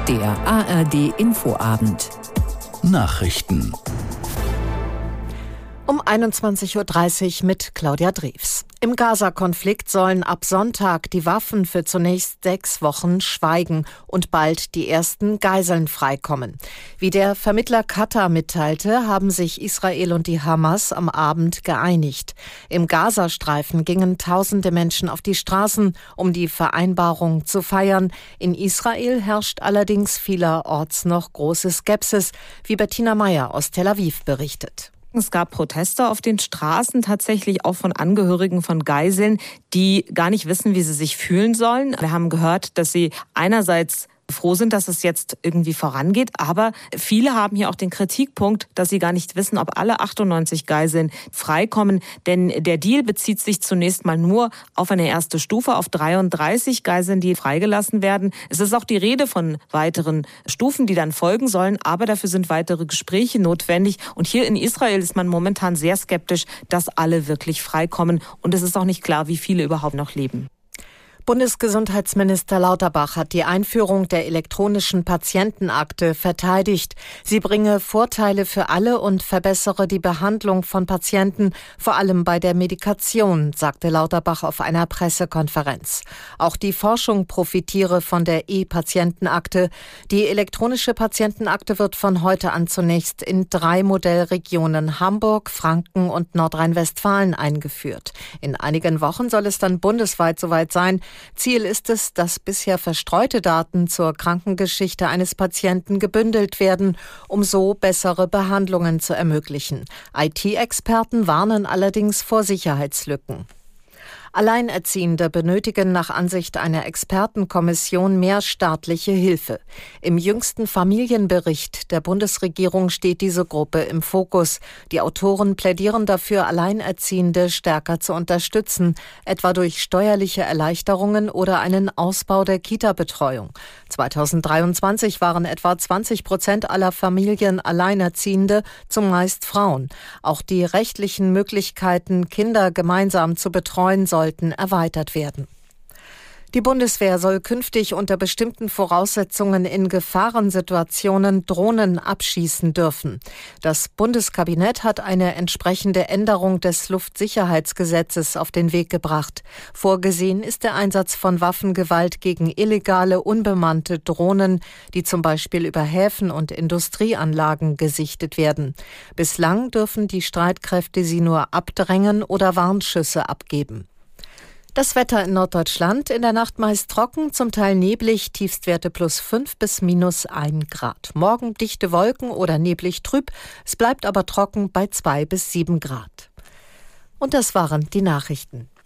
Der ARD-Infoabend. Nachrichten. Um 21.30 Uhr mit Claudia Drews. Im Gaza-Konflikt sollen ab Sonntag die Waffen für zunächst 6 Wochen schweigen und bald die ersten Geiseln freikommen. Wie der Vermittler Katar mitteilte, haben sich Israel und die Hamas am Abend geeinigt. Im Gazastreifen gingen tausende Menschen auf die Straßen, um die Vereinbarung zu feiern. In Israel herrscht allerdings vielerorts noch große Skepsis, wie Bettina Meyer aus Tel Aviv berichtet. Es gab Proteste auf den Straßen, tatsächlich auch von Angehörigen von Geiseln, die gar nicht wissen, wie sie sich fühlen sollen. Wir haben gehört, dass sie einerseits froh sind, dass es jetzt irgendwie vorangeht, aber viele haben hier auch den Kritikpunkt, dass sie gar nicht wissen, ob alle 98 Geiseln freikommen, denn der Deal bezieht sich zunächst mal nur auf eine erste Stufe, auf 33 Geiseln, die freigelassen werden. Es ist auch die Rede von weiteren Stufen, die dann folgen sollen, aber dafür sind weitere Gespräche notwendig und hier in Israel ist man momentan sehr skeptisch, dass alle wirklich freikommen und es ist auch nicht klar, wie viele überhaupt noch leben. Bundesgesundheitsminister Lauterbach hat die Einführung der elektronischen Patientenakte verteidigt. Sie bringe Vorteile für alle und verbessere die Behandlung von Patienten, vor allem bei der Medikation, sagte Lauterbach auf einer Pressekonferenz. Auch die Forschung profitiere von der E-Patientenakte. Die elektronische Patientenakte wird von heute an zunächst in 3 Modellregionen Hamburg, Franken und Nordrhein-Westfalen eingeführt. In einigen Wochen soll es dann bundesweit soweit sein. Ziel ist es, dass bisher verstreute Daten zur Krankengeschichte eines Patienten gebündelt werden, um so bessere Behandlungen zu ermöglichen. IT-Experten warnen allerdings vor Sicherheitslücken. Alleinerziehende benötigen nach Ansicht einer Expertenkommission mehr staatliche Hilfe. Im jüngsten Familienbericht der Bundesregierung steht diese Gruppe im Fokus. Die Autoren plädieren dafür, Alleinerziehende stärker zu unterstützen, etwa durch steuerliche Erleichterungen oder einen Ausbau der Kita-Betreuung. 2023 waren etwa 20% aller Familien Alleinerziehende, zumeist Frauen. Auch die rechtlichen Möglichkeiten, Kinder gemeinsam zu betreuen, sollten erweitert werden. Die Bundeswehr soll künftig unter bestimmten Voraussetzungen in Gefahrensituationen Drohnen abschießen dürfen. Das Bundeskabinett hat eine entsprechende Änderung des Luftsicherheitsgesetzes auf den Weg gebracht. Vorgesehen ist der Einsatz von Waffengewalt gegen illegale, unbemannte Drohnen, die zum Beispiel über Häfen und Industrieanlagen gesichtet werden. Bislang dürfen die Streitkräfte sie nur abdrängen oder Warnschüsse abgeben. Das Wetter in Norddeutschland, in der Nacht meist trocken, zum Teil neblig, Tiefstwerte +5 bis -1 Grad. Morgen dichte Wolken oder neblig trüb, es bleibt aber trocken bei 2 bis 7 Grad. Und das waren die Nachrichten.